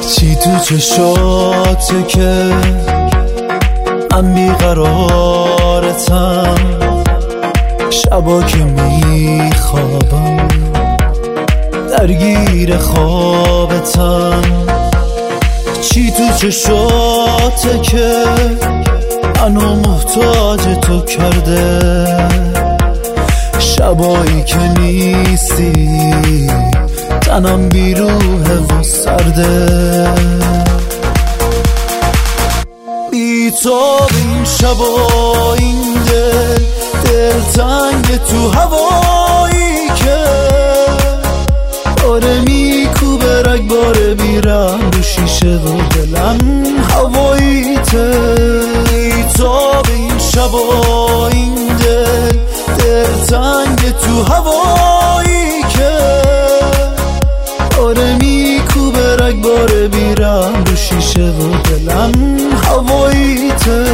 چی تو چشاته که من بیقرارتم، شبا که میخوابم درگیر خوابتم. چی تو چشاته که منو محتاج تو کرده، شبایی که نیستی تنم بیروحه و سرده. بی تو این شبا این دل تنگ تو هوایی که آره میکوبه رگبار بیرم رو شیشه و دلم هواییته. بی تو این شبا این دل تنگ تو هوایی که آره میکوبه رگبار بیرم رو شیشه و دلم هواییته.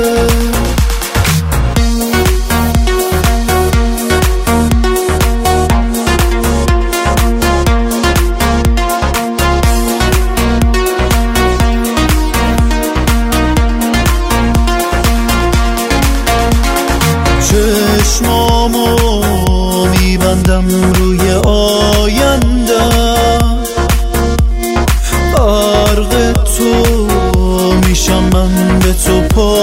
چشمامو میبندم روی آیندم، غرق تو میشم من به تو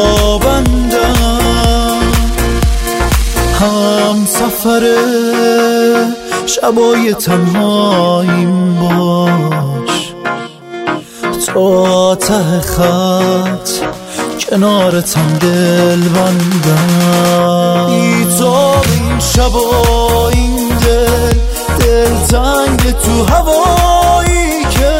پابندم. هم سفر شبای تنهاییم باش، تا ته خط کنارتم دل بندم. بی تو این شبا این دل تنگ تو هوایی که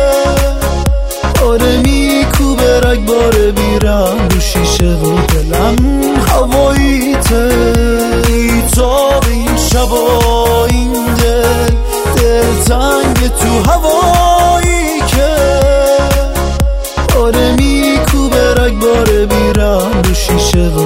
آره میکوبه رگبار بیرم رو شیشه و دلم هواییته. بی تو این شبا این دل تنگ تو هوایی که آره میکوبه رگبار بیرم رو شیشه و